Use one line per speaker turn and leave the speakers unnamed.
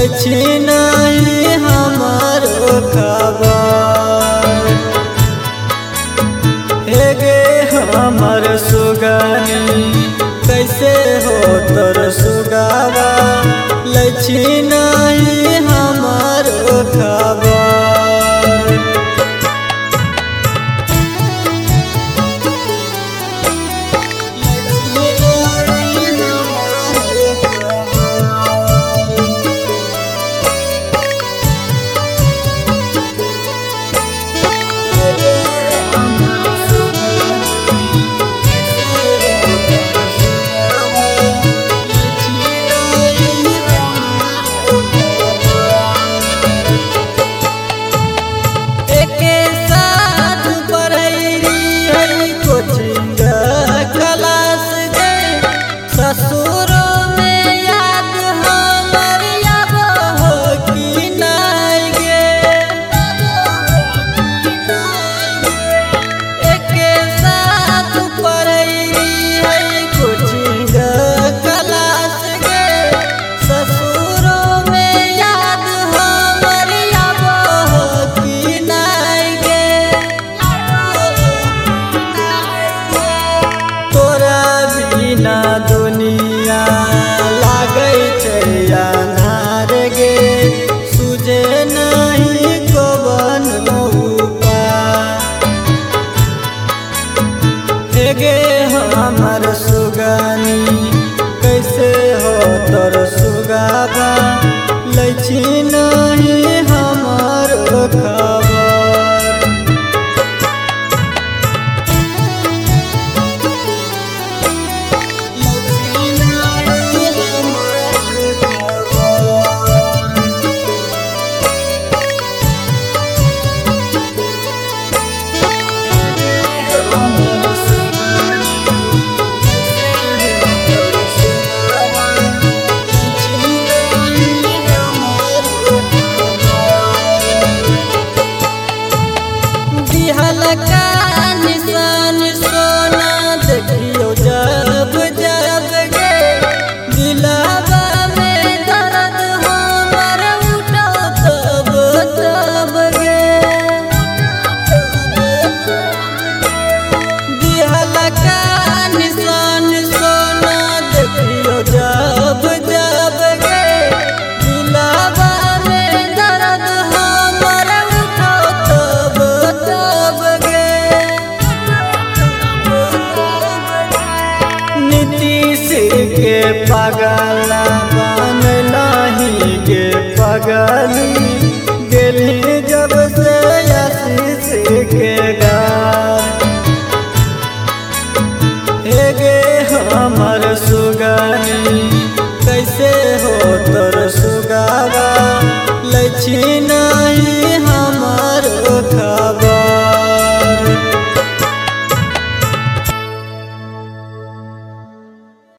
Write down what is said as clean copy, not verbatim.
लैछी नहीं हमारो खबर। हे गे हमर सुगनी कैसे हो तोर सुगावा, लैछी नहीं हमारो खबर। ससुरों में याद हमर आब हो कि नहीं गे, एके साथ पढ़ैली है कोचिंग क्लास गे। ससुरों में याद हमर आब हो कि नहीं गे, तोरा बिना दुनिया लागै छै अन्हार गे। सुझे नहीं कवन उपाय, हे गे हमर सुगनी कैसे हो तोर सुगावा, लैछी नहीं हमर खबर। दिहलका निशान सोना देखियो जब जब गे, दिलवा में दर्द हमर उठो तब तब गे। दिहलका निशान सोना देखियो जब जब गे, दिलवा में दर्द हमर उठो तब तब गे। नीतीश के पागल